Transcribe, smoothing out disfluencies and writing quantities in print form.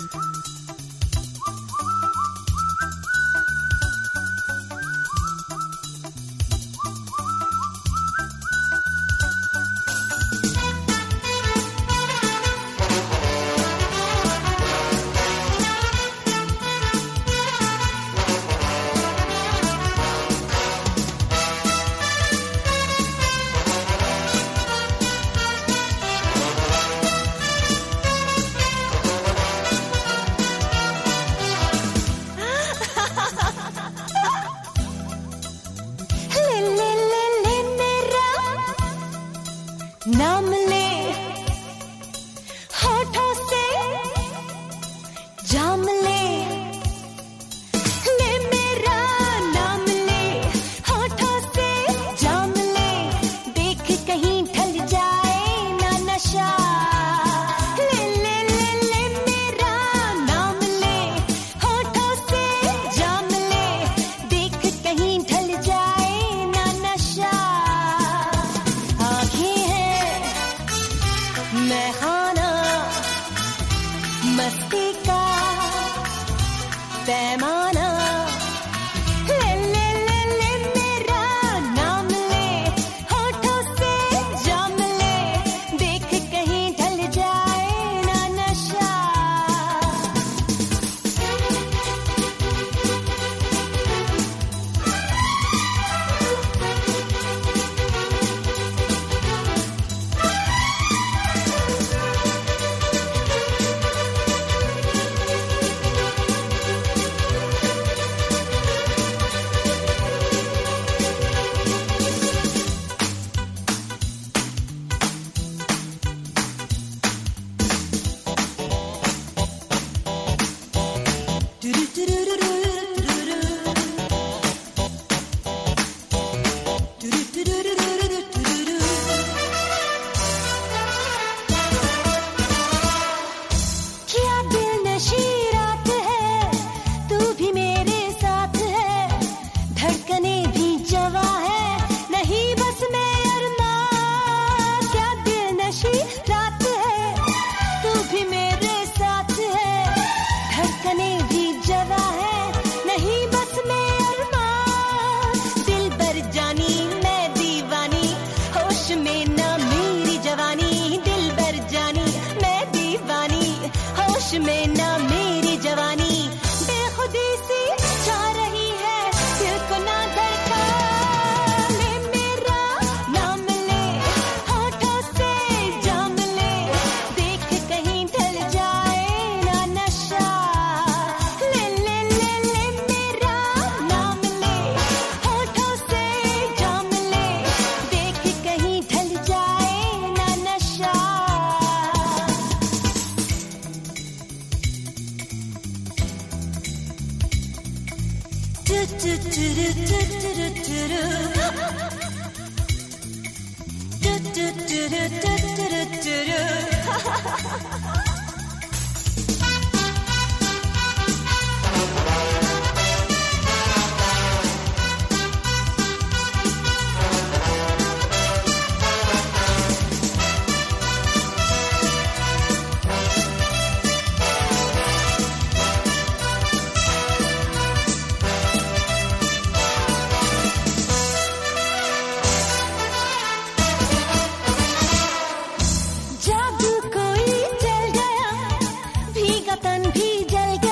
नाम ले होठों से जाम ले, ले मेरा नाम ले होठों से जाम ले, देख कहीं ढल जाए ना नशा। ले ले ले ले मेरा नाम ले होठों से जाम ले, देख कहीं ढल जाए ना नशा। मैं खाना मस्ती का पैमाना, ले ले ले ले मेरा नाम ले होठों से जाम ले, देख कहीं ढल जाए ना नशा। में ना मेरी जवानी बेखुदी सी जा रही है, दिल को ना धड़का। ले मेरा नाम ले होठों से जाम ले, देख कहीं ढल जाए ना नशा। ले ले ले ले मेरा नाम ले होठों से जाम ले, देख कहीं ढल जाए ना नशा। जादू कोई चल गया, भीगा तन भी जल गया।